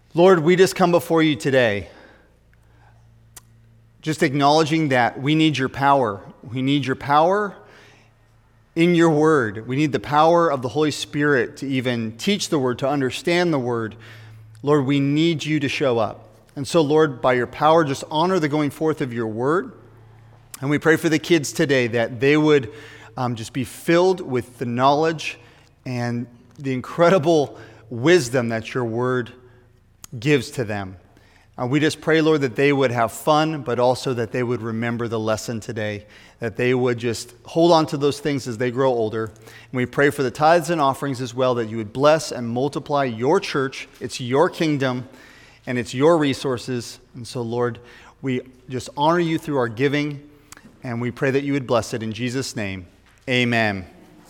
Lord, we just come before you today, just acknowledging that we need your power. We need your power in your word. We need the power of the Holy Spirit to even teach the word, to understand the word. Lord, we need you to show up. And so, Lord, by your power, just honor the going forth of your word. And we pray for the kids today that they would just be filled with the knowledge and the incredible wisdom that your word gives to them. We just pray, Lord, that they would have fun, but also that they would remember the lesson today, that they would just hold on to those things as they grow older. And we pray for the tithes and offerings as well, that you would bless and multiply your church. It's your kingdom, and it's your resources. And so, Lord, we just honor you through our giving, and we pray that you would bless it in Jesus' name. Amen.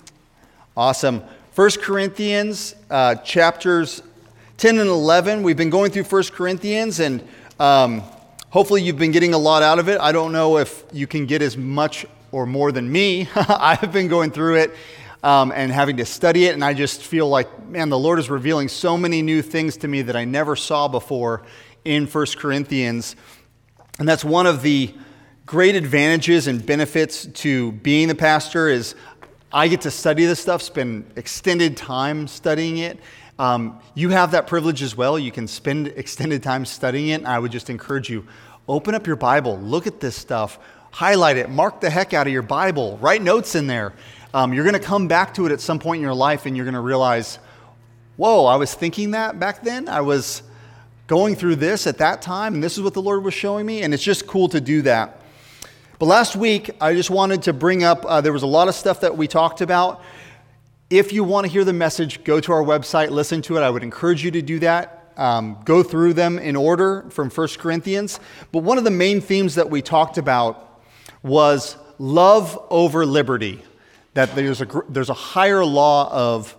Awesome. 1 Corinthians chapters 10 and 11. We've been going through 1 Corinthians, and hopefully you've been getting a lot out of it. I don't know if you can get as much or more than me. I've been going through it and having to study it, and I just feel like, man, the Lord is revealing so many new things to me that I never saw before in 1 Corinthians. And that's one of the great advantages and benefits to being the pastor is I get to study this stuff, spend extended time studying it. You have that privilege as well. You can spend extended time studying it. And I would just encourage you, open up your Bible, look at this stuff, highlight it, mark the heck out of your Bible, write notes in there. You're going to come back to it at some point in your life, and you're going to realize, whoa, I was thinking that back then. I was going through this at that time, and this is what the Lord was showing me, and it's just cool to do that. But last week, I just wanted to bring up, there was a lot of stuff that we talked about. If you want to hear the message, go to our website, listen to it. I would encourage you to do that. Go through them in order from 1 Corinthians. But one of the main themes that we talked about was love over liberty. That there's a higher law of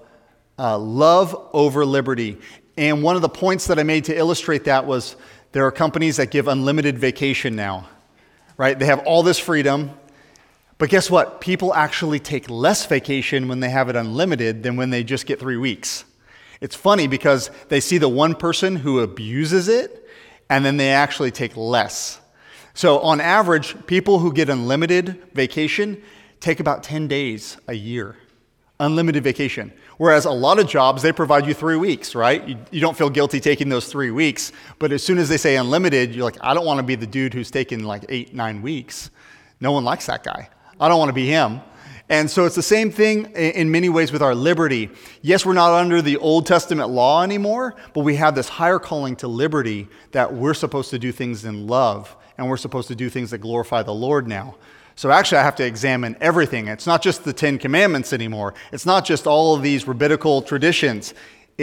love over liberty. And one of the points that I made to illustrate that was there are companies that give unlimited vacation now, right? They have all this freedom. But guess what? People actually take less vacation when they have it unlimited than when they just get 3 weeks. It's funny because they see the one person who abuses it, and then they actually take less. So on average, people who get unlimited vacation take about 10 days a year. Unlimited vacation. Whereas a lot of jobs, they provide you 3 weeks, right? You don't feel guilty taking those 3 weeks. But as soon as they say unlimited, you're like, I don't want to be the dude who's taking like 8-9 weeks. No one likes that guy. I don't want to be him. And so it's the same thing in many ways with our liberty. Yes, we're not under the Old Testament law anymore, but we have this higher calling to liberty that we're supposed to do things in love, and we're supposed to do things that glorify the Lord now. So actually, I have to examine everything. It's not just the 10 Commandments anymore. It's not just all of these rabbinical traditions.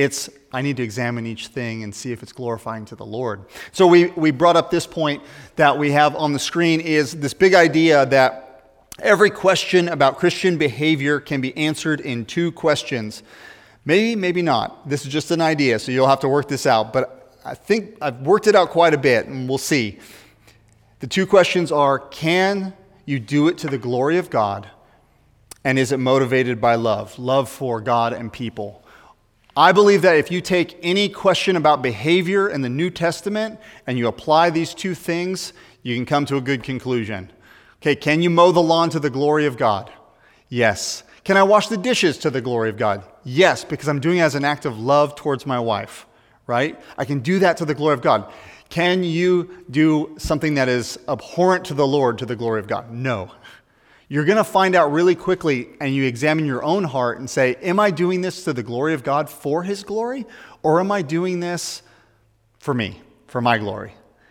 I need to examine each thing and see if it's glorifying to the Lord. So we brought up this point that we have on the screen is this big idea that every question about Christian behavior can be answered in 2 questions. Maybe, maybe not. This is just an idea, so you'll have to work this out. But I think I've worked it out quite a bit, and we'll see. The 2 questions are, can you do it to the glory of God? And is it motivated by love? Love for God and people. I believe that if you take any question about behavior in the New Testament and you apply these 2 things, you can come to a good conclusion. Okay, can you mow the lawn to the glory of God? Yes. Can I wash the dishes to the glory of God? Yes, because I'm doing it as an act of love towards my wife, right? I can do that to the glory of God. Can you do something that is abhorrent to the Lord to the glory of God? No. You're going to find out really quickly, and you examine your own heart and say, am I doing this to the glory of God for His glory? Or am I doing this for me, for my glory?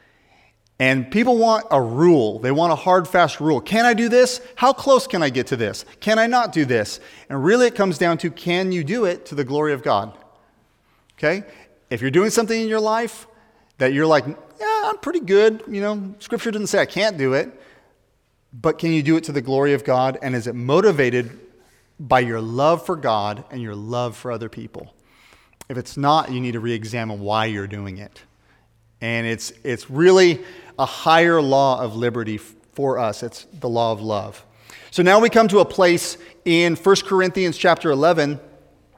And people want a rule. They want a hard, fast rule. Can I do this? How close can I get to this? Can I not do this? And really it comes down to, can you do it to the glory of God? Okay? If you're doing something in your life that you're like, yeah, I'm pretty good. Scripture doesn't say I can't do it. But can you do it to the glory of God? And is it motivated by your love for God and your love for other people? If it's not, you need to re-examine why you're doing it. And it's really a higher law of liberty for us. It's the law of love. So now we come to a place in 1 Corinthians chapter 11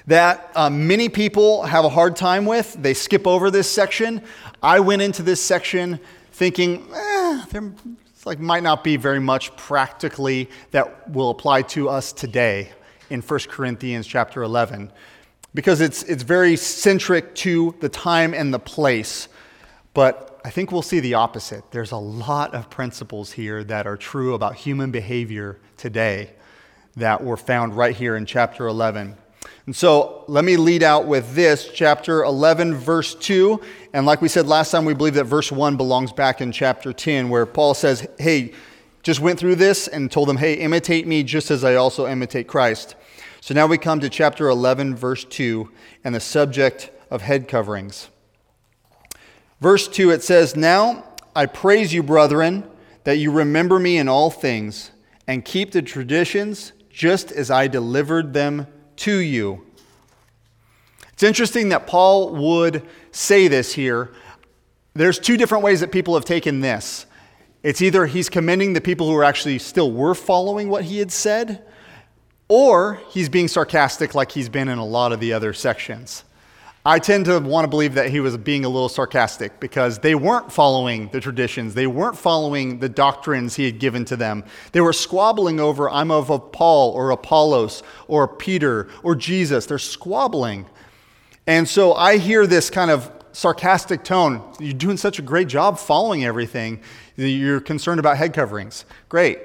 that many people have a hard time with. They skip over this section. I went into this section thinking, there might not be very much practically that will apply to us today in 1 Corinthians chapter 11, because it's very centric to the time and the place. But I think we'll see the opposite. There's a lot of principles here that are true about human behavior today that were found right here in chapter 11. And so let me lead out with this, chapter 11, verse 2. And like we said last time, we believe that verse 1 belongs back in chapter 10, where Paul says, hey, just went through this and told them, hey, imitate me just as I also imitate Christ. So now we come to chapter 11, verse 2, and the subject of head coverings. Verse 2, it says, now I praise you, brethren, that you remember me in all things, and keep the traditions just as I delivered them to you. It's interesting that Paul would say this here. There's two different ways that people have taken this. It's either he's commending the people who are actually still were following what he had said, or he's being sarcastic like he's been in a lot of the other sections. I tend to want to believe that he was being a little sarcastic because they weren't following the traditions. They weren't following the doctrines he had given to them. They were squabbling over, I'm of Paul or Apollos or Peter or Jesus. They're squabbling. And so I hear this kind of sarcastic tone. You're doing such a great job following everything. You're concerned about head coverings. Great.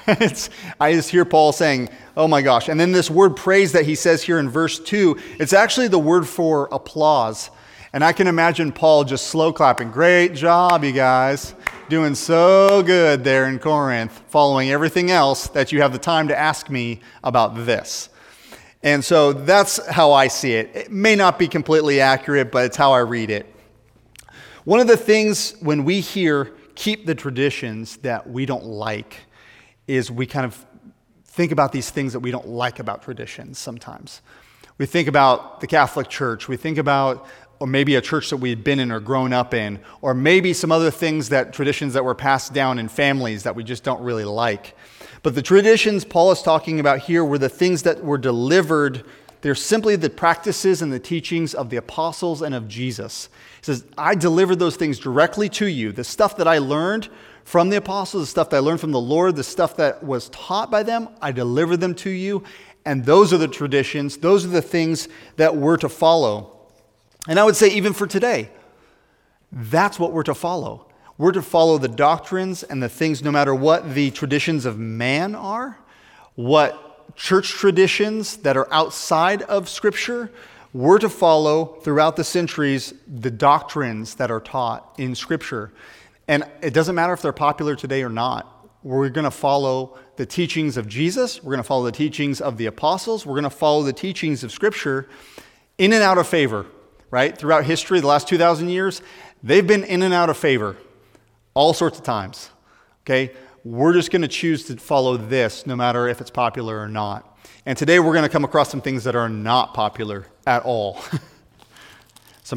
I just hear Paul saying, oh my gosh. And then this word praise that he says here in verse 2, it's actually the word for applause. And I can imagine Paul just slow clapping. Great job, you guys. Doing so good there in Corinth, following everything else that you have the time to ask me about this. And so that's how I see it. It may not be completely accurate, but it's how I read it. One of the things when we hear keep the traditions that we don't like is we kind of think about these things that we don't like about traditions sometimes. We think about the Catholic Church. We think about, or maybe a church that we had been in or grown up in, or maybe some other things traditions that were passed down in families that we just don't really like. But the traditions Paul is talking about here were the things that were delivered. They're simply the practices and the teachings of the apostles and of Jesus. He says, I delivered those things directly to you. The stuff that I learned from the apostles, the stuff that I learned from the Lord, the stuff that was taught by them, I delivered them to you. And those are the traditions. Those are the things that we're to follow. And I would say even for today, that's what we're to follow. We're to follow the doctrines and the things, no matter what the traditions of man are, what church traditions that are outside of Scripture, we're to follow throughout the centuries the doctrines that are taught in Scripture. And it doesn't matter if they're popular today or not. We're going to follow the teachings of Jesus. We're going to follow the teachings of the apostles. We're going to follow the teachings of Scripture in and out of favor, right? Throughout history, the last 2,000 years, they've been in and out of favor all sorts of times, okay? We're just going to choose to follow this no matter if it's popular or not. And today we're going to come across some things that are not popular at all. Some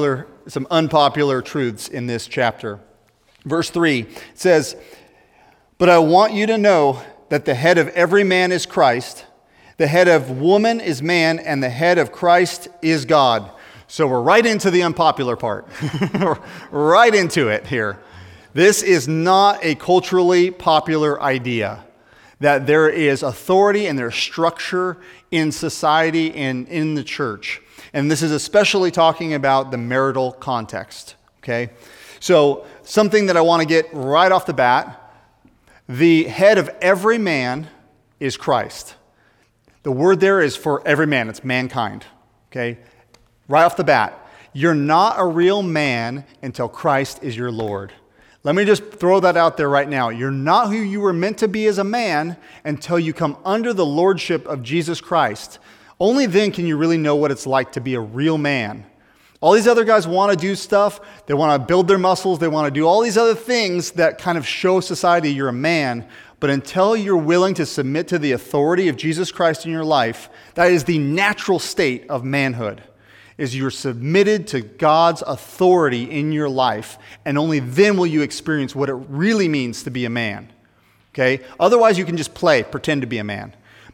unpopular truths in this chapter. Verse 3 says, but I want you to know that the head of every man is Christ, the head of woman is man, and the head of Christ is God. So we're right into the unpopular part. Right into it here. This is not a culturally popular idea, that there is authority and there's structure in society and in the church. And this is especially talking about the marital context, okay? So something that I want to get right off the bat, the head of every man is Christ. The word there is for every man. It's mankind, okay? Right off the bat, you're not a real man until Christ is your Lord. Let me just throw that out there right now. You're not who you were meant to be as a man until you come under the lordship of Jesus Christ. Only then can you really know what it's like to be a real man. All these other guys want to do stuff. They want to build their muscles. They want to do all these other things that kind of show society you're a man. But until you're willing to submit to the authority of Jesus Christ in your life, that is the natural state of manhood, is you're submitted to God's authority in your life, and only then will you experience what it really means to be a man. Okay? Otherwise, you can just pretend to be a man.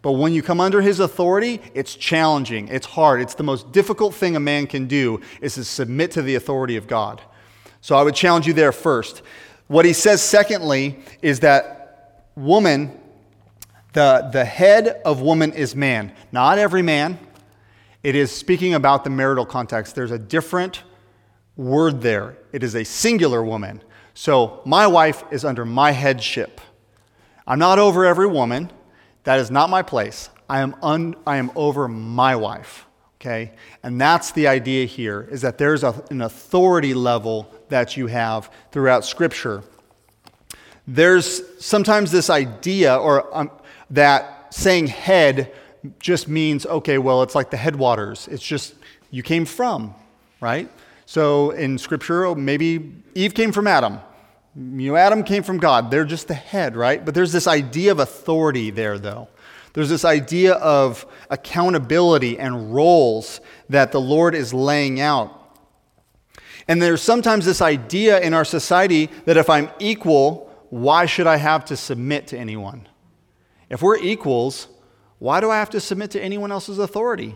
But when you come under his authority, it's challenging, it's hard. It's the most difficult thing a man can do is to submit to the authority of God. So I would challenge you there first. What he says secondly is that woman, the head of woman is man. Not every man. It is speaking about the marital context. There's a different word there. It is a singular woman. So my wife is under my headship. I'm not over every woman. That is not my place. I am over my wife, okay? And that's the idea here, is that there's an authority level that you have throughout Scripture. There's sometimes this idea that saying head just means, okay, well, it's like the headwaters. It's just, you came from, right? So in Scripture, maybe Eve came from Adam. Adam came from God. They're just the head, right? But there's this idea of authority there, though. There's this idea of accountability and roles that the Lord is laying out. And there's sometimes this idea in our society that if I'm equal, why should I have to submit to anyone? If we're equals, why do I have to submit to anyone else's authority?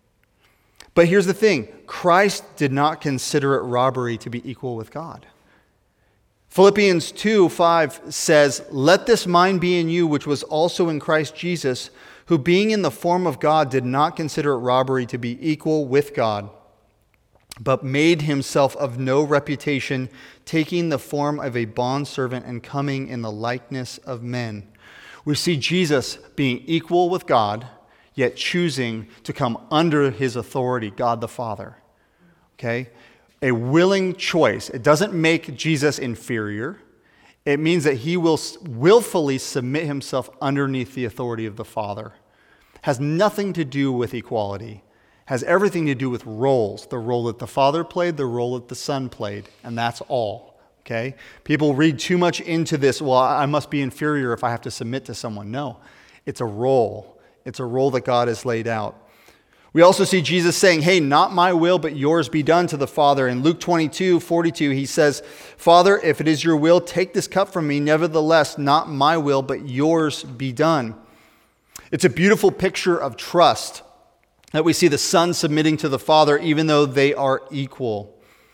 But here's the thing. Christ did not consider it robbery to be equal with God. Philippians 2:5 says, "Let this mind be in you, which was also in Christ Jesus, who being in the form of God did not consider it robbery to be equal with God, but made himself of no reputation, taking the form of a bondservant and coming in the likeness of men." We see Jesus being equal with God, yet choosing to come under his authority, God the Father. Okay? A willing choice. It doesn't make Jesus inferior. It means that he will willfully submit himself underneath the authority of the Father. Has nothing to do with equality. Has everything to do with roles. The role that the Father played, the role that the Son played, and that's all. Okay? People read too much into this, well, I must be inferior if I have to submit to someone. No. It's a role. It's a role that God has laid out. We also see Jesus saying, hey, not my will, but yours be done to the Father. In Luke 22:42, he says, "Father, if it is your will, take this cup from me. Nevertheless, not my will, but yours be done." It's a beautiful picture of trust that we see the Son submitting to the Father, even though they are equal.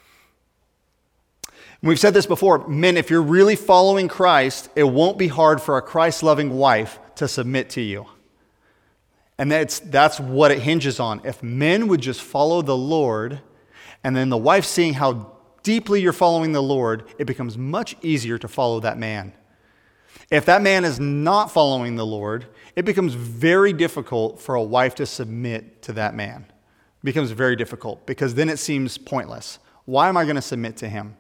And we've said this before, men, if you're really following Christ, it won't be hard for a Christ-loving wife to submit to you. And that's what it hinges on. If men would just follow the Lord, and then the wife seeing how deeply you're following the Lord, it becomes much easier to follow that man. If that man is not following the Lord, it becomes very difficult for a wife to submit to that man. It becomes very difficult because then it seems pointless. Why am I going to submit to him?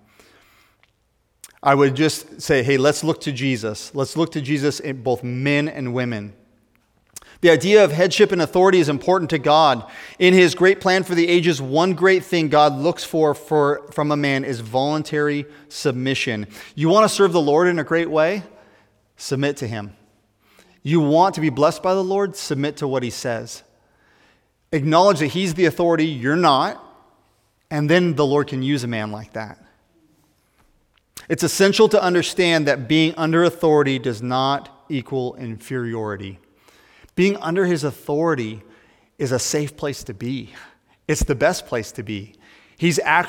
I would just say, hey, let's look to Jesus. Let's look to Jesus in both men and women. The idea of headship and authority is important to God. In his great plan for the ages, one great thing God looks for from a man is voluntary submission. You want to serve the Lord in a great way? Submit to him. You want to be blessed by the Lord? Submit to what he says. Acknowledge that he's the authority, you're not, and then the Lord can use a man like that. It's essential to understand that being under authority does not equal inferiority. Being under his authority is a safe place to be. It's the best place to be. He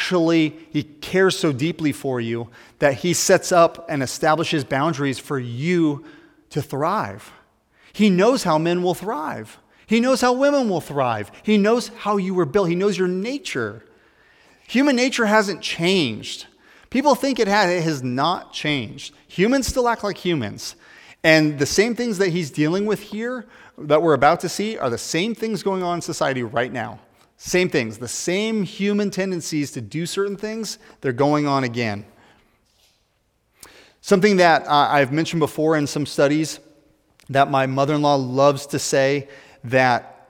cares so deeply for you that he sets up and establishes boundaries for you to thrive. He knows how men will thrive. He knows how women will thrive. He knows how you were built. He knows your nature. Human nature hasn't changed. People think it has. It has not changed. Humans still act like humans. And the same things that he's dealing with here that we're about to see are the same things going on in society right now. Same things. The same human tendencies to do certain things, they're going on again. Something that I've mentioned before in some studies that my mother-in-law loves to say that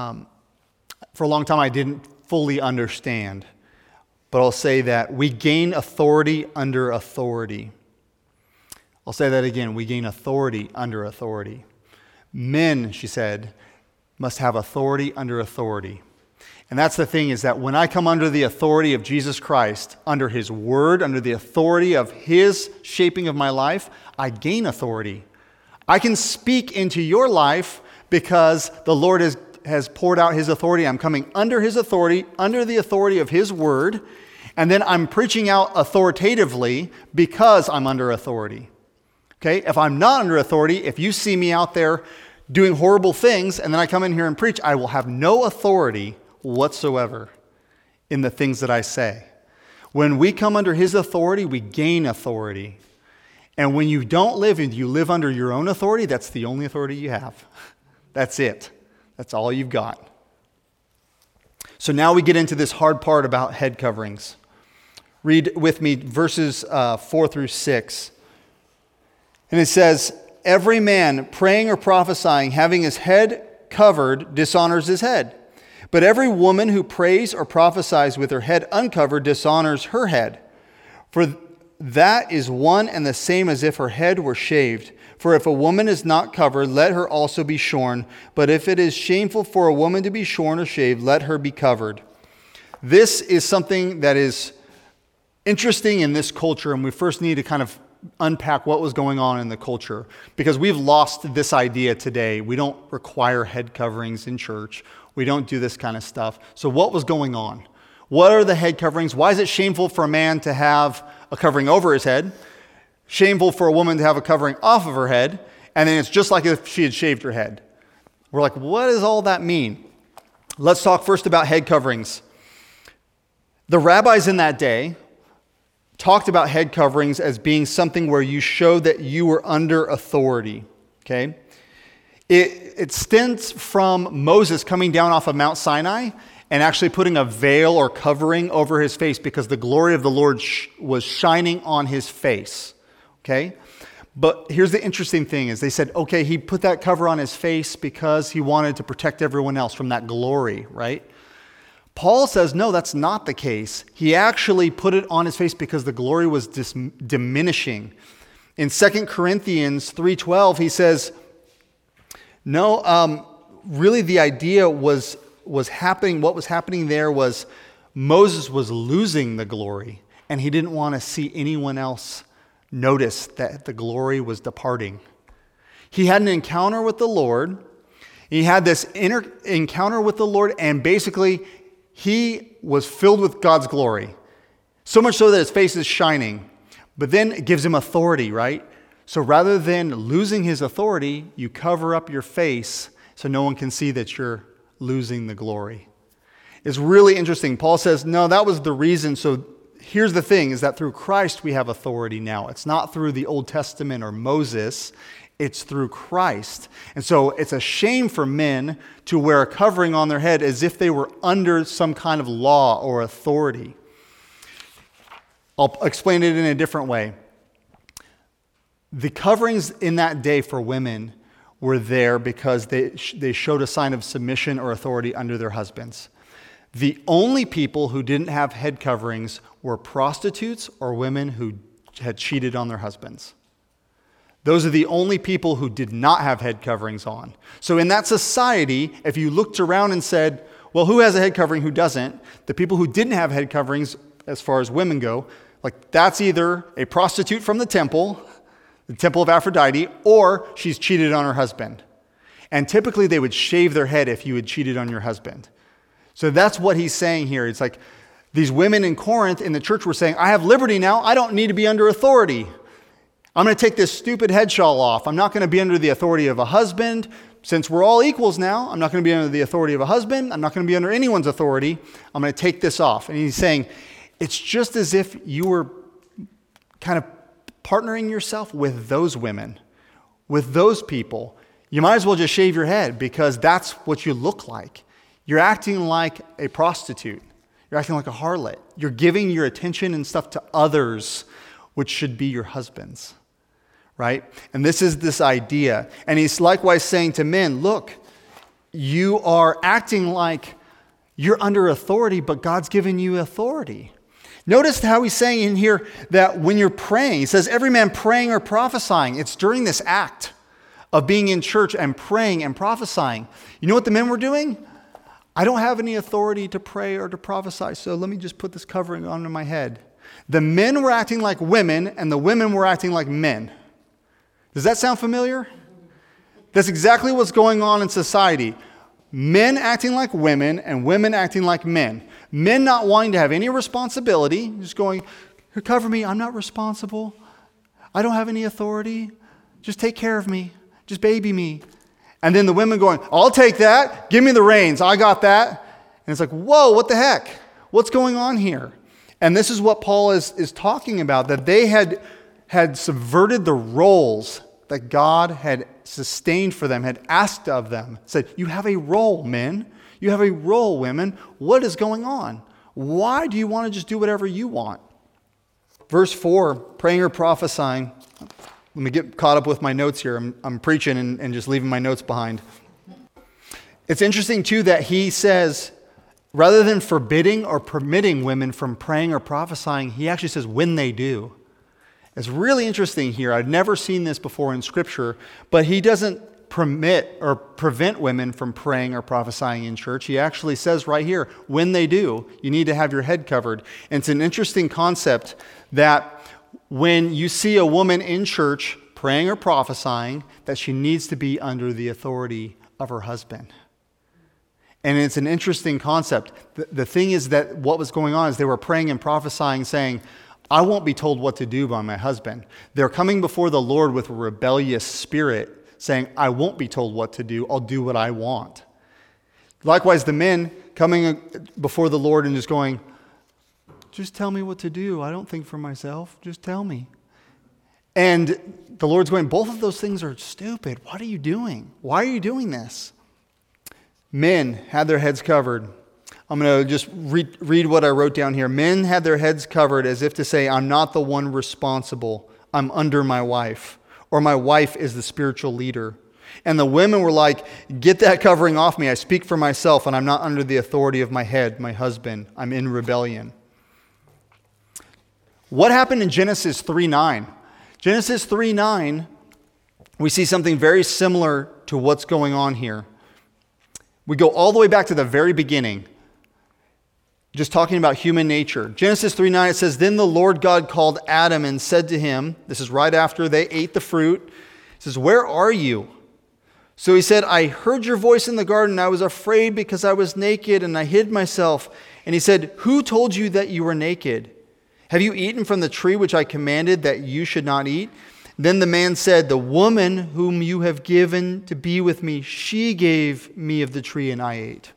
for a long time I didn't fully understand. But I'll say that we gain authority under authority. I'll say that again. We gain authority under authority. Men, she said, must have authority under authority. And that's the thing, is that when I come under the authority of Jesus Christ, under his word, under the authority of his shaping of my life, I gain authority. I can speak into your life because the Lord has poured out his authority. I'm coming under his authority, under the authority of his word, and then I'm preaching out authoritatively because I'm under authority. Okay? If I'm not under authority, if you see me out there doing horrible things and then I come in here and preach, I will have no authority whatsoever in the things that I say. When we come under his authority, we gain authority. And when you don't live and you live under your own authority, that's the only authority you have. That's it. That's all you've got. So now we get into this hard part about head coverings. Read with me verses 4 through 6. And it says, every man praying or prophesying, having his head covered, dishonors his head. But every woman who prays or prophesies with her head uncovered dishonors her head. For that is one and the same as if her head were shaved. For if a woman is not covered, let her also be shorn. But if it is shameful for a woman to be shorn or shaved, let her be covered. This is something that is interesting in this culture, and we first need to kind of unpack what was going on in the culture, because we've lost this idea today. We don't require head coverings in church. We don't do this kind of stuff. So what was going on? What are the head coverings? Why is it shameful for a man to have a covering over his head? Shameful for a woman to have a covering off of her head? And then it's just like if she had shaved her head. We're like, what does all that mean? Let's talk first about head coverings. The rabbis in that day talked about head coverings as being something where you show that you were under authority. Okay? It stems from Moses coming down off of Mount Sinai and actually putting a veil or covering over his face because the glory of the Lord was shining on his face. Okay? But here's the interesting thing is they said, okay, he put that cover on his face because he wanted to protect everyone else from that glory, right? Paul says, no, that's not the case. He actually put it on his face because the glory was diminishing. In 2 Corinthians 3:12, he says, no, really the idea was happening. What was happening there was Moses was losing the glory, and he didn't want to see anyone else notice that the glory was departing. He had an encounter with the Lord. He had this inner encounter with the Lord, and basically he was filled with God's glory. So much so that his face is shining. But then it gives him authority, right? So rather than losing his authority, you cover up your face so no one can see that you're losing the glory. It's really interesting. Paul says, no, that was the reason. So here's the thing, is that through Christ we have authority now. It's not through the Old Testament or Moses. It's through Christ. And so it's a shame for men to wear a covering on their head as if they were under some kind of law or authority. I'll explain it in a different way. The coverings in that day for women were there because they showed a sign of submission or authority under their husbands. The only people who didn't have head coverings were prostitutes or women who had cheated on their husbands. Those are the only people who did not have head coverings on. So in that society, if you looked around and said, well, who has a head covering, who doesn't? The people who didn't have head coverings, as far as women go, like that's either a prostitute from the temple of Aphrodite, or she's cheated on her husband. And typically they would shave their head if you had cheated on your husband. So that's what he's saying here. It's like these women in Corinth in the church were saying, I have liberty now. I don't need to be under authority. I'm going to take this stupid head shawl off. I'm not going to be under the authority of a husband. Since we're all equals now, I'm not going to be under the authority of a husband. I'm not going to be under anyone's authority. I'm going to take this off. And he's saying, it's just as if you were kind of partnering yourself with those women, with those people. You might as well just shave your head because that's what you look like. You're acting like a prostitute. You're acting like a harlot. You're giving your attention and stuff to others, which should be your husbands, right? And this is this idea. And he's likewise saying to men, look, you are acting like you're under authority, but God's given you authority. Notice how he's saying in here that when you're praying, he says every man praying or prophesying. It's during this act of being in church and praying and prophesying. You know what the men were doing? I don't have any authority to pray or to prophesy, so let me just put this covering on my head. The men were acting like women, and the women were acting like men. Does that sound familiar? That's exactly what's going on in society. Men acting like women and women acting like men. Men not wanting to have any responsibility, just going, cover me, I'm not responsible. I don't have any authority. Just take care of me. Just baby me. And then the women going, I'll take that. Give me the reins. I got that. And it's like, whoa, what the heck? What's going on here? And this is what Paul is talking about, that they had subverted the roles that God had sustained for them, had asked of them. Said, you have a role, men. You have a role, women. What is going on? Why do you want to just do whatever you want? Verse 4, praying or prophesying. Let me get caught up with my notes here. I'm preaching and just leaving my notes behind. It's interesting, too, that he says, rather than forbidding or permitting women from praying or prophesying, he actually says when they do. It's really interesting here. I've never seen this before in Scripture, but he doesn't permit or prevent women from praying or prophesying in church. He actually says right here, when they do, you need to have your head covered. And it's an interesting concept that when you see a woman in church praying or prophesying, that she needs to be under the authority of her husband. And it's an interesting concept. The thing is that what was going on is they were praying and prophesying, saying, I won't be told what to do by my husband. They're coming before the Lord with a rebellious spirit, saying, I won't be told what to do. I'll do what I want. Likewise, the men coming before the Lord and just going, just tell me what to do. I don't think for myself. Just tell me. And the Lord's going, both of those things are stupid. What are you doing? Why are you doing this? Men had their heads covered. I'm going to just read what I wrote down here. Men had their heads covered as if to say, I'm not the one responsible. I'm under my wife. Or my wife is the spiritual leader. And the women were like, get that covering off me. I speak for myself and I'm not under the authority of my head, my husband. I'm in rebellion. What happened in Genesis 3:9? Genesis 3:9, we see something very similar to what's going on here. We go all the way back to the very beginning, just talking about human nature. Genesis 3:9, it says, Then the Lord God called Adam and said to him, this is right after they ate the fruit, it says, where are you? So he said, I heard your voice in the garden. I was afraid because I was naked and I hid myself. And he said, who told you that you were naked? Have you eaten from the tree which I commanded that you should not eat? Then the man said, the woman whom you have given to be with me, she gave me of the tree and I ate.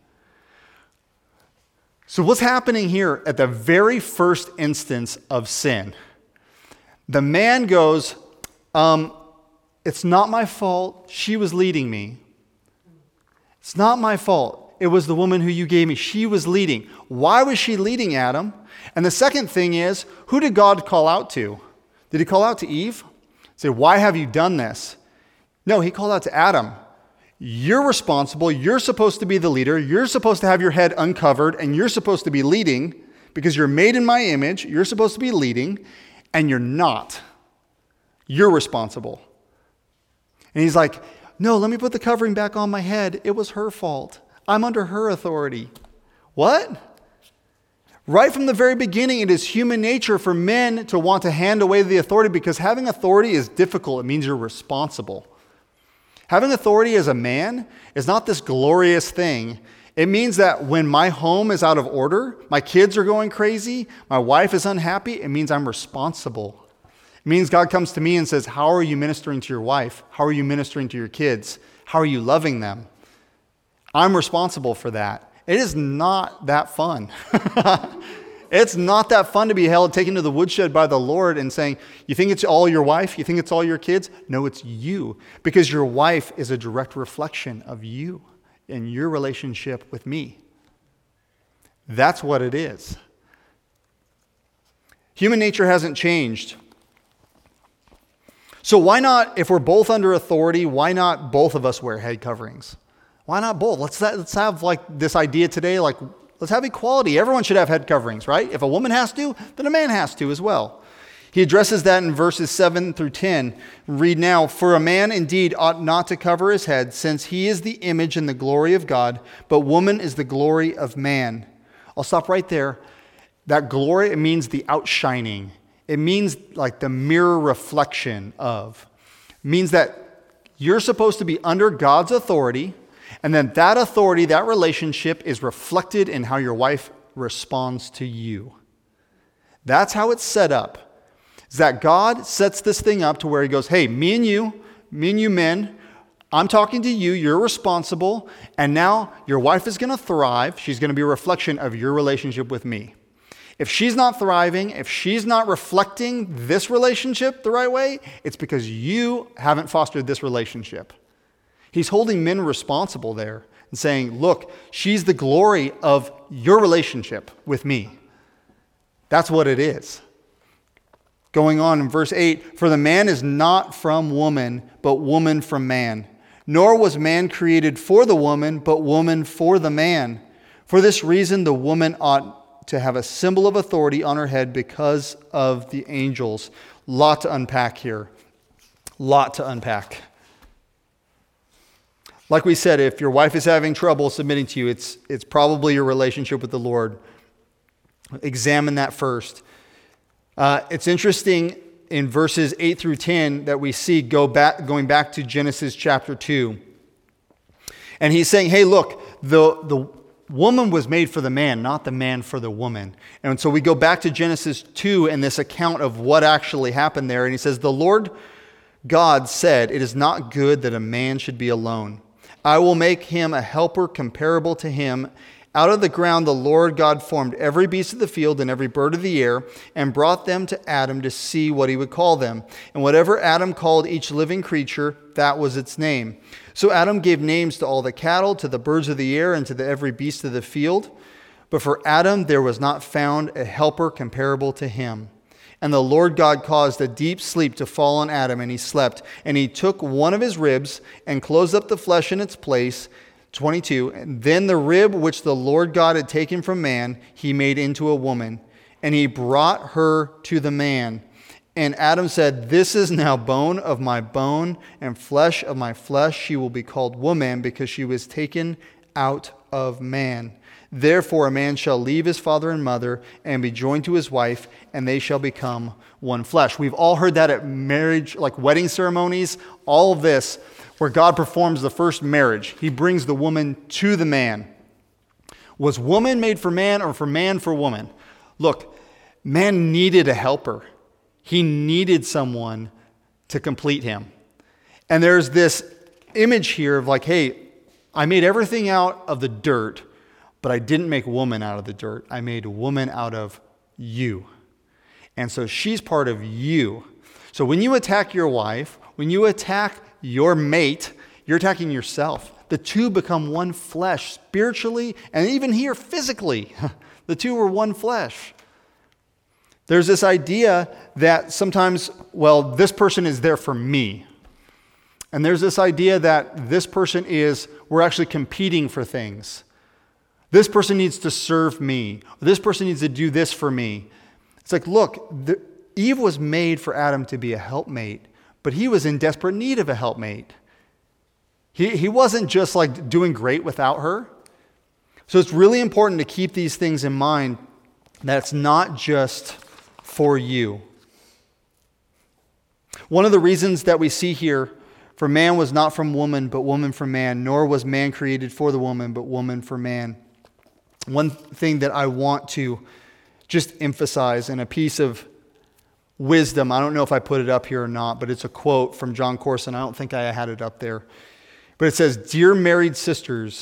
So what's happening here at the very first instance of sin? The man goes, it's not my fault. She was leading me. It's not my fault. It was the woman who you gave me. She was leading. Why was she leading, Adam? And the second thing is, who did God call out to? Did he call out to Eve? Say, why have you done this? No, he called out to Adam. You're responsible. You're supposed to be the leader. You're supposed to have your head uncovered, and you're supposed to be leading because you're made in my image. You're supposed to be leading, and you're not. You're responsible. And he's like, no, let me put the covering back on my head. It was her fault. I'm under her authority. What? Right from the very beginning, it is human nature for men to want to hand away the authority because having authority is difficult. It means you're responsible. Having authority as a man is not this glorious thing. It means that when my home is out of order, my kids are going crazy, my wife is unhappy, it means I'm responsible. It means God comes to me and says, how are you ministering to your wife? How are you ministering to your kids? How are you loving them? I'm responsible for that. It is not that fun. It's not that fun to be held, taken to the woodshed by the Lord and saying, you think it's all your wife? You think it's all your kids? No, it's you. Because your wife is a direct reflection of you and your relationship with me. That's what it is. Human nature hasn't changed. So why not, if we're both under authority, why not both of us wear head coverings? Why not both? Let's have like this idea today, like let's have equality. Everyone should have head coverings, right? If a woman has to, then a man has to as well. He addresses that in verses 7 through 10. Read now, for a man indeed ought not to cover his head, since he is the image and the glory of God, but woman is the glory of man. I'll stop right there. That glory, it means the outshining. It means like the mirror reflection of. It means that You're supposed to be under God's authority, and then that authority, that relationship is reflected in how your wife responds to you. That's how it's set up. Is that God sets this thing up to where he goes, hey, me and you men, I'm talking to you, you're responsible, and now your wife is going to thrive. She's going to be a reflection of your relationship with me. If she's not thriving, if she's not reflecting this relationship the right way, it's because you haven't fostered this relationship. He's holding men responsible there and saying, look, she's the glory of your relationship with me. That's what it is. Going on in verse 8, for the man is not from woman, but woman from man. Nor was man created for the woman, but woman for the man. For this reason, the woman ought to have a symbol of authority on her head because of the angels. Lot to unpack here. Lot to unpack. Like we said, if your wife is having trouble submitting to you, it's probably your relationship with the Lord. Examine that first. It's interesting in verses 8 through 10 that we see going back to Genesis chapter 2. And he's saying, hey, look, the woman was made for the man, not the man for the woman. And so we go back to Genesis 2 and this account of what actually happened there. And he says, the Lord God said, it is not good that a man should be alone. I will make him a helper comparable to him. Out of the ground the Lord God formed every beast of the field and every bird of the air and brought them to Adam to see what he would call them. And whatever Adam called each living creature, that was its name. So Adam gave names to all the cattle, to the birds of the air, and to every beast of the field. But for Adam there was not found a helper comparable to him. And the Lord God caused a deep sleep to fall on Adam, and he slept. And he took one of his ribs and closed up the flesh in its place. 22, and then the rib which the Lord God had taken from man, he made into a woman, and he brought her to the man. And Adam said, this is now bone of my bone and flesh of my flesh. She will be called woman because she was taken out of man. Therefore a man shall leave his father and mother and be joined to his wife, and they shall become one flesh. We've all heard that at marriage, like wedding ceremonies, all of this, where God performs the first marriage. He brings the woman to the man. Was woman made for man or for man for woman? Look, man needed a helper. He needed someone to complete him. And there's this image here of like, hey, I made everything out of the dirt, but I didn't make woman out of the dirt. I made woman out of you. And so she's part of you. So when you attack your wife, when you attack your mate, you're attacking yourself. The two become one flesh spiritually and even here physically. The two are one flesh. There's this idea that sometimes, well, this person is there for me. And there's this idea that this person we're actually competing for things. This person needs to serve me. This person needs to do this for me. It's like, look, Eve was made for Adam to be a helpmate, but he was in desperate need of a helpmate. He wasn't just like doing great without her. So it's really important to keep these things in mind, that it's not just for you. One of the reasons that we see here, for man was not from woman, but woman from man, nor was man created for the woman, but woman for man. One thing that I want to just emphasize in a piece of wisdom, I don't know if I put it up here or not, but it's a quote from John Corson. I don't think I had it up there. But it says, "Dear married sisters,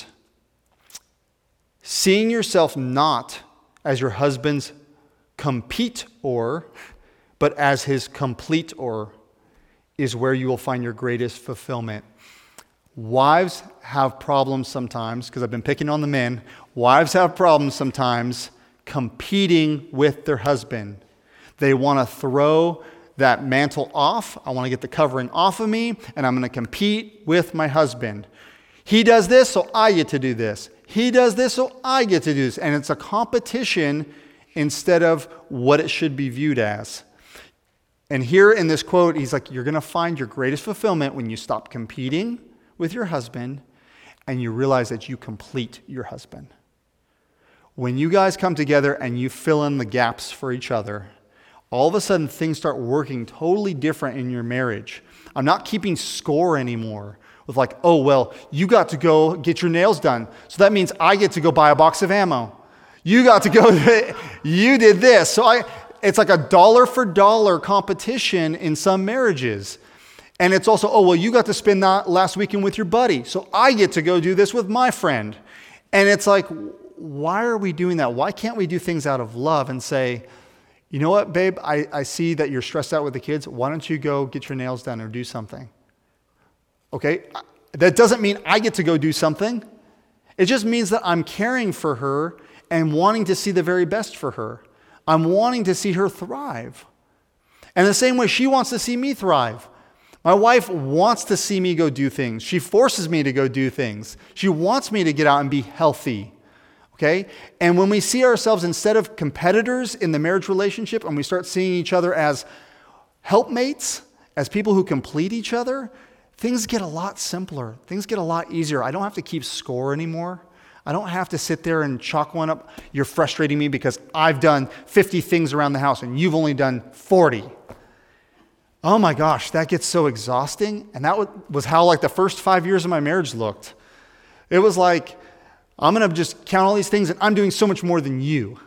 seeing yourself not as your husband's compete-or, but as his complete-or, is where you will find your greatest fulfillment." Wives have problems sometimes, because I've been picking on the men. Wives have problems sometimes competing with their husband. They want to throw that mantle off. I want to get the covering off of me, and I'm going to compete with my husband. He does this, so I get to do this. He does this, so I get to do this. And it's a competition instead of what it should be viewed as. And here in this quote, he's like, you're going to find your greatest fulfillment when you stop competing with your husband and you realize that you complete your husband. When you guys come together and you fill in the gaps for each other, all of a sudden things start working totally different in your marriage. I'm not keeping score anymore with like, oh, well, you got to go get your nails done. So that means I get to go buy a box of ammo. You got to go, you did this. So it's like a dollar for dollar competition in some marriages. And it's also, oh, well, you got to spend that last weekend with your buddy. So I get to go do this with my friend. And it's like, why are we doing that? Why can't we do things out of love and say, you know what, babe, I see that you're stressed out with the kids. Why don't you go get your nails done or do something? Okay, that doesn't mean I get to go do something. It just means that I'm caring for her and wanting to see the very best for her. I'm wanting to see her thrive. And the same way she wants to see me thrive. My wife wants to see me go do things. She forces me to go do things. She wants me to get out and be healthy. Okay? And when we see ourselves instead of competitors in the marriage relationship and we start seeing each other as helpmates, as people who complete each other, things get a lot simpler. Things get a lot easier. I don't have to keep score anymore. I don't have to sit there and chalk one up. You're frustrating me because I've done 50 things around the house and you've only done 40. Oh my gosh, that gets so exhausting. And that was how like the first 5 years of my marriage looked. It was like, I'm going to just count all these things and I'm doing so much more than you.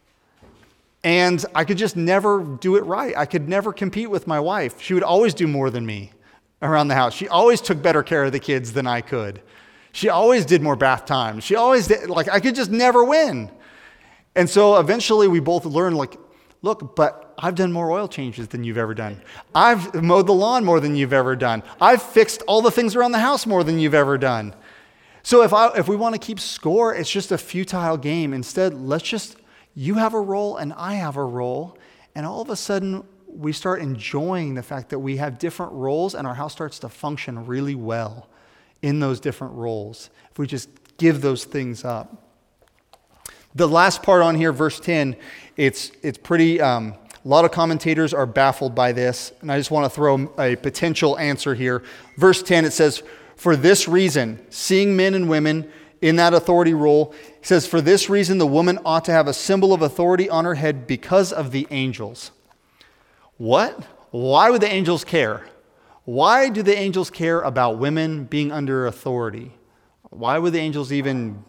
And I could just never do it right. I could never compete with my wife. She would always do more than me around the house. She always took better care of the kids than I could. She always did more bath time. She always did, like, I could just never win. And so eventually we both learned, like, look, but I've done more oil changes than you've ever done. I've mowed the lawn more than you've ever done. I've fixed all the things around the house more than you've ever done. So if we want to keep score, it's just a futile game. Instead, you have a role and I have a role. And all of a sudden, we start enjoying the fact that we have different roles and our house starts to function really well in those different roles. If we just give those things up. The last part on here, verse 10, it's pretty, a lot of commentators are baffled by this. And I just want to throw a potential answer here. Verse 10, it says, for this reason, seeing men and women in that authority role, it says, for this reason, the woman ought to have a symbol of authority on her head because of the angels. What? Why would the angels care? Why do the angels care about women being under authority? Why would the angels even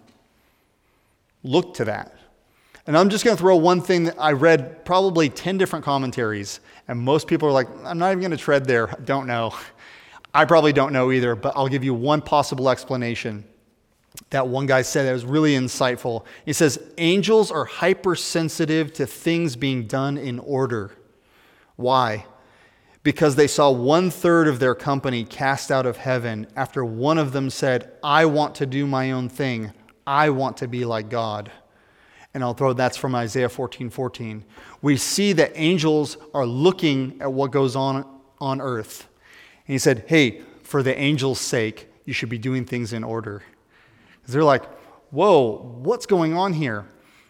look to that? And I'm just going to throw one thing that I read probably 10 different commentaries, and most people are like, I'm not even going to tread there. Don't know. I probably don't know either, but I'll give you one possible explanation. That one guy said that was really insightful. He says, angels are hypersensitive to things being done in order. Why? Because they saw 1/3 of their company cast out of heaven after one of them said, I want to do my own thing. I want to be like God. And that's from Isaiah 14:14. We see that angels are looking at what goes on earth. And he said, hey, for the angels' sake, you should be doing things in order. Because they're like, whoa, what's going on here?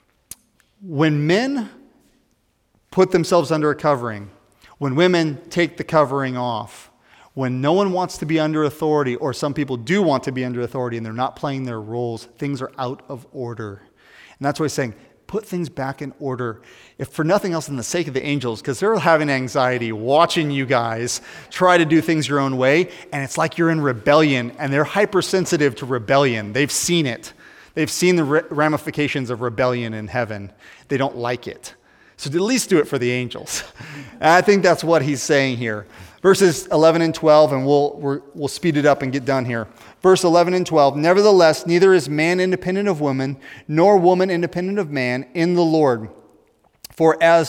When men put themselves under a covering, when women take the covering off, when no one wants to be under authority, or some people do want to be under authority and they're not playing their roles, things are out of order. And that's why he's saying, put things back in order, if for nothing else than the sake of the angels, because they're having anxiety watching you guys try to do things your own way, and it's like you're in rebellion, and they're hypersensitive to rebellion. They've seen it. They've seen the ramifications of rebellion in heaven. They don't like it. So at least do it for the angels. And I think that's what he's saying here. Verses 11 and 12, and we'll speed it up and get done here. Verse 11 and 12, nevertheless, neither is man independent of woman, nor woman independent of man in the Lord. For as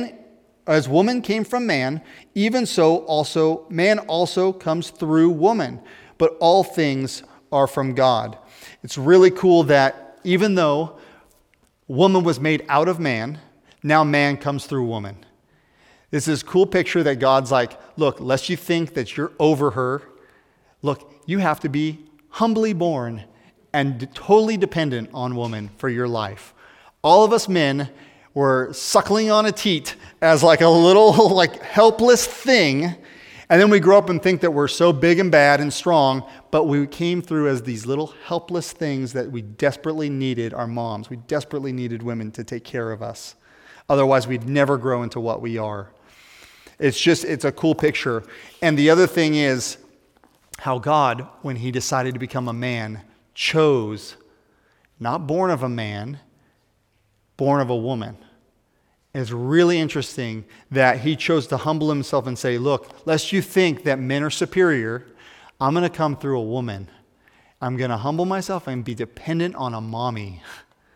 woman came from man, even so also man also comes through woman. But all things are from God. It's really cool that even though woman was made out of man, now man comes through woman. This is a cool picture that God's like, look, lest you think that you're over her, look, you have to be humbly born and totally dependent on woman for your life. All of us men were suckling on a teat as like a little like helpless thing, and then we grow up and think that we're so big and bad and strong, but we came through as these little helpless things that we desperately needed our moms. We desperately needed women to take care of us. Otherwise, we'd never grow into what we are. It's a cool picture. And the other thing is how God, when he decided to become a man, chose, not born of a man, born of a woman. It's really interesting that he chose to humble himself and say, look, lest you think that men are superior, I'm going to come through a woman. I'm going to humble myself and be dependent on a mommy.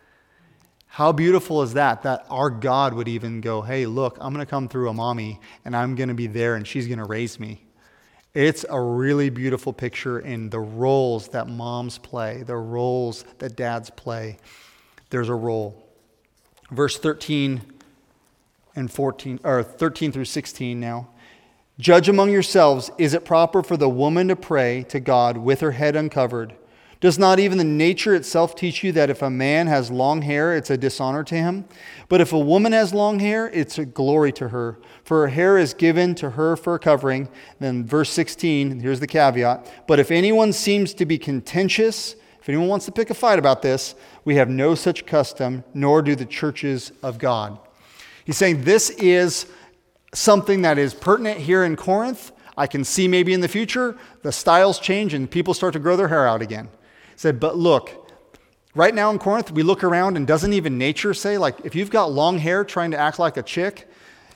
How beautiful is that our God would even go, hey, look, I'm going to come through a mommy and I'm going to be there and she's going to raise me. It's a really beautiful picture in the roles that moms play, the roles that dads play. There's a role. Verse 13 and 14, or 13 through 16 now. Judge among yourselves, is it proper for the woman to pray to God with her head uncovered? Does not even the nature itself teach you that if a man has long hair, it's a dishonor to him? But if a woman has long hair, it's a glory to her. For her hair is given to her for a covering. Then verse 16, here's the caveat. But if anyone seems to be contentious, if anyone wants to pick a fight about this, we have no such custom, nor do the churches of God. He's saying this is something that is pertinent here in Corinth. I can see maybe in the future, the styles change and people start to grow their hair out again. He said, but look, right now in Corinth, we look around and doesn't even nature say, like, if you've got long hair trying to act like a chick,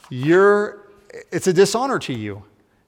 it's a dishonor to you.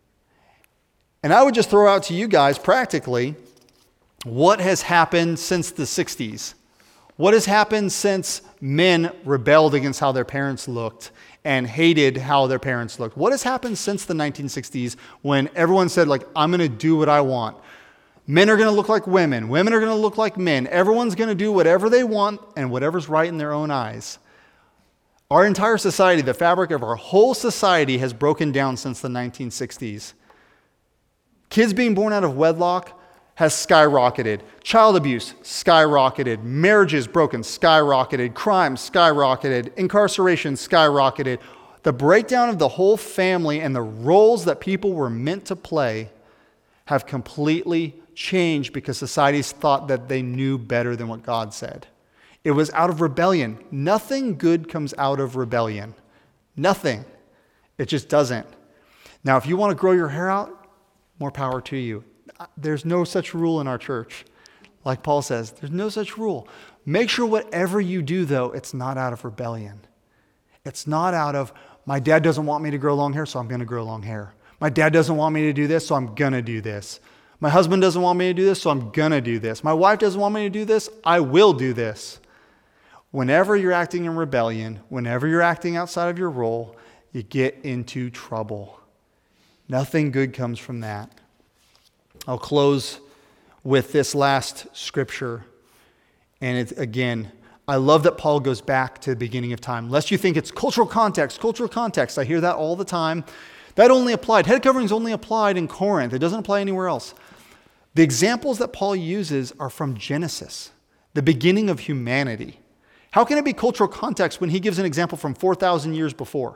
And I would just throw out to you guys practically, what has happened since the 60s? What has happened since men rebelled against how their parents looked and hated how their parents looked? What has happened since the 1960s when everyone said, like, I'm going to do what I want? Men are going to look like women. Women are going to look like men. Everyone's going to do whatever they want and whatever's right in their own eyes. Our entire society, the fabric of our whole society has broken down since the 1960s. Kids being born out of wedlock has skyrocketed. Child abuse, skyrocketed. Marriages broken, skyrocketed. Crime, skyrocketed. Incarceration, skyrocketed. The breakdown of the whole family and the roles that people were meant to play have completely changed because societies thought that they knew better than what God said. It was out of rebellion. Nothing good comes out of rebellion. Nothing. It just doesn't. Now, if you want to grow your hair out, more power to you. There's no such rule in our church. Like Paul says, there's no such rule. Make sure whatever you do, though, it's not out of rebellion. It's not out of, my dad doesn't want me to grow long hair, so I'm going to grow long hair. My dad doesn't want me to do this, so I'm going to do this. My husband doesn't want me to do this, so I'm going to do this. My wife doesn't want me to do this, I will do this. Whenever you're acting in rebellion, whenever you're acting outside of your role, you get into trouble. Nothing good comes from that. I'll close with this last scripture. And it's, again, I love that Paul goes back to the beginning of time. Lest you think it's cultural context. I hear that all the time. That only applied. Head coverings only applied in Corinth. It doesn't apply anywhere else. The examples that Paul uses are from Genesis, the beginning of humanity. How can it be cultural context when he gives an example from 4,000 years before?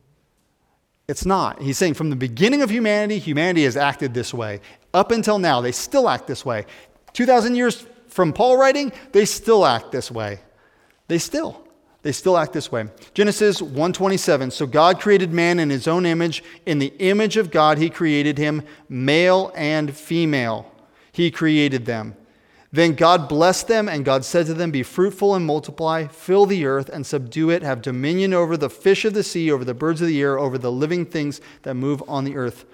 It's not. He's saying from the beginning of humanity, humanity has acted this way. Up until now, they still act this way. 2,000 years from Paul writing, they still act this way. They still act this way. Genesis 1:27, so God created man in his own image. In the image of God, he created him, male and female. He created them. Then God blessed them, and God said to them, be fruitful and multiply, fill the earth and subdue it, have dominion over the fish of the sea, over the birds of the air, over the living things that move on the earth.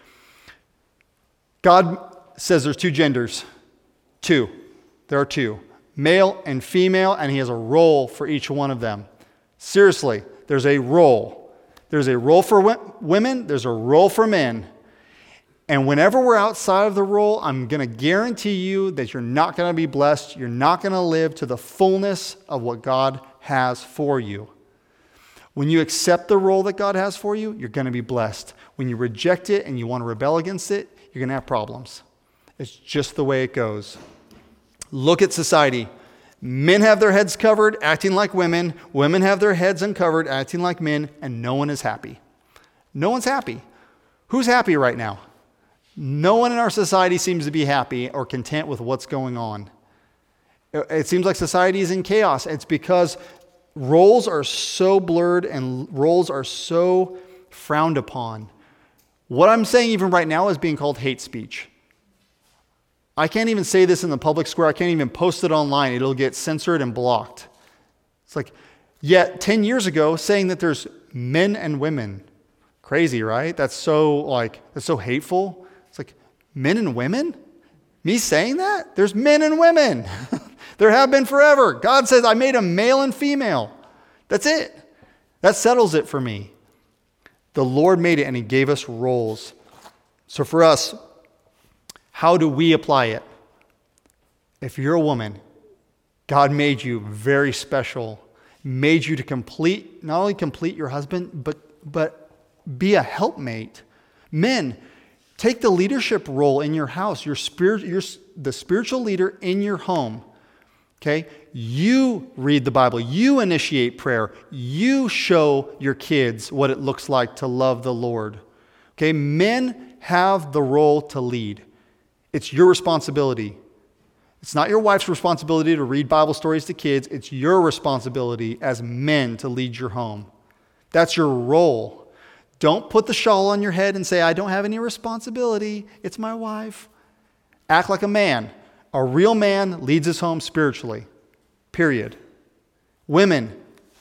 God says there's two genders. Two. There are two. Male and female, and he has a role for each one of them. Seriously, there's a role. There's a role for women, there's a role for men. And whenever we're outside of the role, I'm going to guarantee you that you're not going to be blessed. You're not going to live to the fullness of what God has for you. When you accept the role that God has for you, you're going to be blessed. When you reject it and you want to rebel against it, you're going to have problems. It's just the way it goes. Look at society. Men have their heads covered, acting like women. Women have their heads uncovered, acting like men, and no one is happy. No one's happy. Who's happy right now? No one in our society seems to be happy or content with what's going on. It seems like society is in chaos. It's because roles are so blurred and roles are so frowned upon. What I'm saying even right now is being called hate speech. I can't even say this in the public square. I can't even post it online. It'll get censored and blocked. It's like, yet 10 years ago, saying that there's men and women. Crazy, right? That's so hateful. It's like, men and women? Me saying that? There's men and women. There have been forever. God says, I made a male and female. That's it. That settles it for me. The Lord made it and he gave us roles. So for us, how do we apply it? If you're a woman, God made you very special, made you to not only complete your husband, but be a helpmate. Men, take the leadership role in your house. You're the spiritual leader in your home. Okay? You read the Bible. You initiate prayer. You show your kids what it looks like to love the Lord. Okay? Men have the role to lead. It's your responsibility. It's not your wife's responsibility to read Bible stories to kids. It's your responsibility as men to lead your home. That's your role. Don't put the shawl on your head and say, I don't have any responsibility. It's my wife. Act like a man. A real man leads his home spiritually. Period. Women,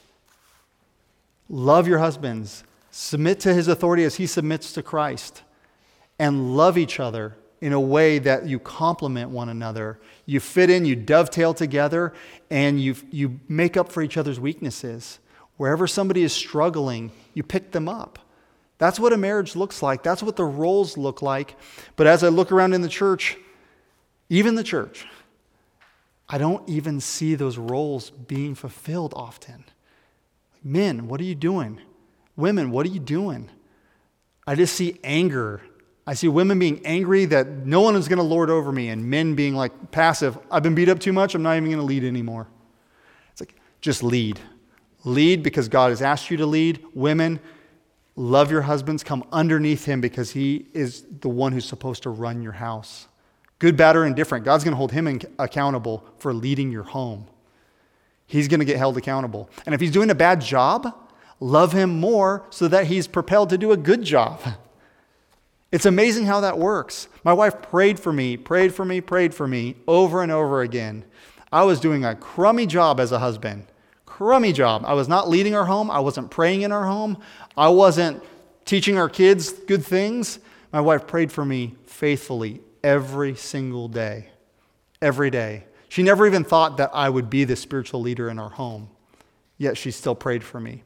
love your husbands. Submit to his authority as he submits to Christ. And love each other in a way that you complement one another. You fit in, you dovetail together, and you make up for each other's weaknesses. Wherever somebody is struggling, you pick them up. That's what a marriage looks like. That's what the roles look like. But as I look around in the church, even the church, I don't even see those roles being fulfilled often. Men, what are you doing? Women, what are you doing? I just see anger. I see women being angry that no one is going to lord over me, and men being like passive. I've been beat up too much. I'm not even going to lead anymore. It's like, just lead. Lead because God has asked you to lead. Women, love your husbands. Come underneath him because he is the one who's supposed to run your house. Good, bad, or indifferent. God's going to hold him accountable for leading your home. He's going to get held accountable. And if he's doing a bad job, love him more so that he's propelled to do a good job. It's amazing how that works. My wife prayed for me over and over again. I was doing a crummy job as a husband. Crummy job. I was not leading our home. I wasn't praying in our home. I wasn't teaching our kids good things. My wife prayed for me faithfully every single day. Every day. She never even thought that I would be the spiritual leader in our home. Yet she still prayed for me.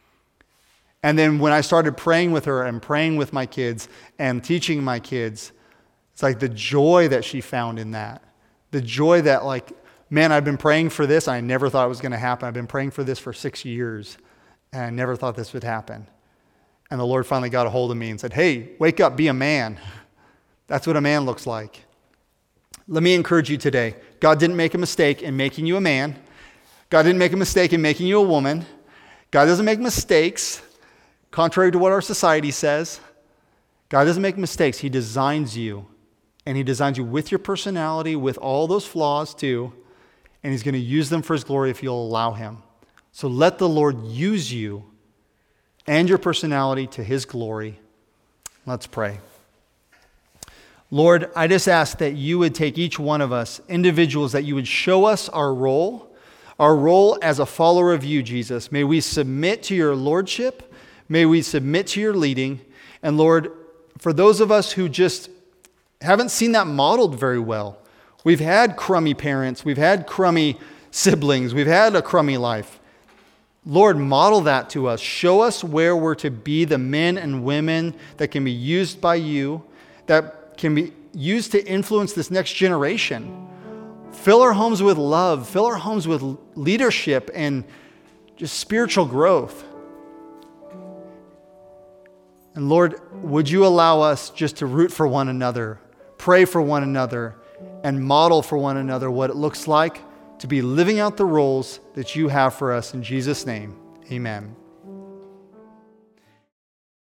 And then when I started praying with her and praying with my kids and teaching my kids, it's like the joy that she found in that. The joy that like, man, I've been praying for this. I never thought it was going to happen. I've been praying for this for 6 years. And I never thought this would happen. And the Lord finally got a hold of me and said, hey, wake up, be a man. That's what a man looks like. Let me encourage you today. God didn't make a mistake in making you a man. God didn't make a mistake in making you a woman. God doesn't make mistakes, contrary to what our society says. God doesn't make mistakes. He designs you. And he designs you with your personality, with all those flaws too. And he's going to use them for his glory if you'll allow him. So let the Lord use you and your personality to his glory. Let's pray. Lord, I just ask that you would take each one of us, individuals, that you would show us our role as a follower of you, Jesus. May we submit to your lordship. May we submit to your leading. And Lord, for those of us who just haven't seen that modeled very well, we've had crummy parents, we've had crummy siblings, we've had a crummy life. Lord, model that to us. Show us where we're to be the men and women that can be used by you, that can be used to influence this next generation. Fill our homes with love. Fill our homes with leadership and just spiritual growth. And Lord, would you allow us just to root for one another, pray for one another, and model for one another what it looks like to be living out the roles that you have for us. In Jesus' name, amen.